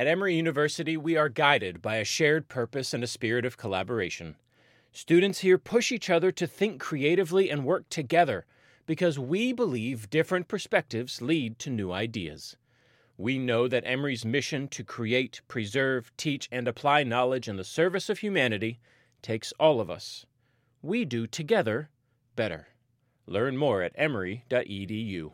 At Emory University, we are guided by a shared purpose and a spirit of collaboration. Students here push each other to think creatively and work together because we believe different perspectives lead to new ideas. We know that Emory's mission to create, preserve, teach, and apply knowledge in the service of humanity takes all of us. We do together better. Learn more at emory.edu.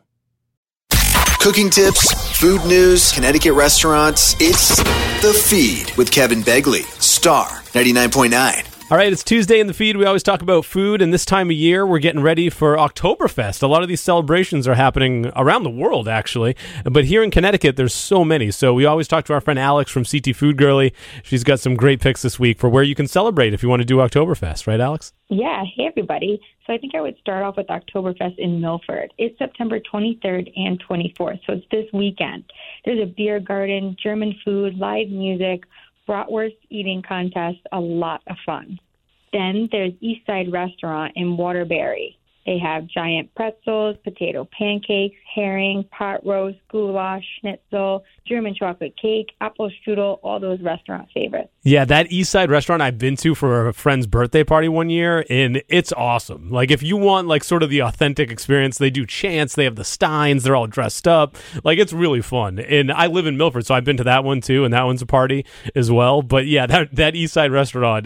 Cooking tips, food news, Connecticut restaurants. It's The Feed with Kevin Begley, Star 99.9. All right, it's Tuesday in The Feed. We always talk about food, and this time of year, we're getting ready for Oktoberfest. A lot of these celebrations are happening around the world, actually. But here in Connecticut, there's so many. So we always talk to our friend Alex from CT Food Girly. She's got some great picks this week for where you can celebrate if you want to do Oktoberfest. Right, Alex? Yeah. Hey, everybody. So I think I would start off with Oktoberfest in Milford. It's September 23rd and 24th, so it's this weekend. There's a beer garden, German food, live music, bratwurst eating contest, a lot of fun. Then there's Eastside Restaurant in Waterbury. They have giant pretzels, potato pancakes, herring, pot roast, goulash, schnitzel, German chocolate cake, apple strudel, all those restaurant favorites. Yeah, that Eastside Restaurant I've been to for a friend's birthday party one year, and it's awesome. Like, if you want, like, sort of the authentic experience, they do chants, they have the steins, they're all dressed up. Like, it's really fun. And I live in Milford, so I've been to that one, too, and that one's a party as well. But, yeah, that Eastside Restaurant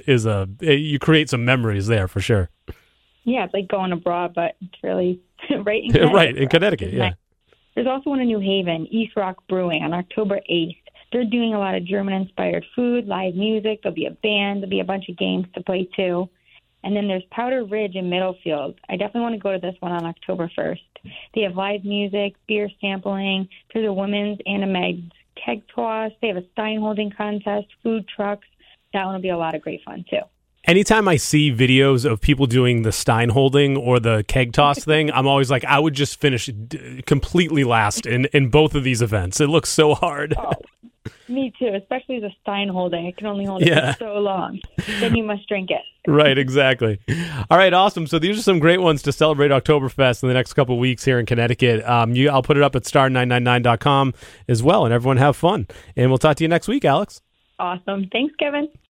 you create some memories there for sure. Yeah, it's like going abroad, but it's really right in Connecticut. Right, in Connecticut, yeah. There's also one in New Haven, East Rock Brewing, on October 8th. They're doing a lot of German-inspired food, live music. There'll be a band. There'll be a bunch of games to play, too. And then there's Powder Ridge in Middlefield. I definitely want to go to this one on October 1st. They have live music, beer sampling. There's a women's and a men's keg toss. They have a stein holding contest, food trucks. That one will be a lot of great fun, too. Anytime I see videos of people doing the stein holding or the keg toss thing, I'm always like, I would just finish completely last in both of these events. It looks so hard. Oh, me too, especially the stein holding. It can only hold it for so long. Then you must drink it. Right, exactly. All right, awesome. So these are some great ones to celebrate Oktoberfest in the next couple of weeks here in Connecticut. I'll put it up at star999.com as well, and everyone have fun. And we'll talk to you next week, Alex. Awesome. Thanks, Kevin.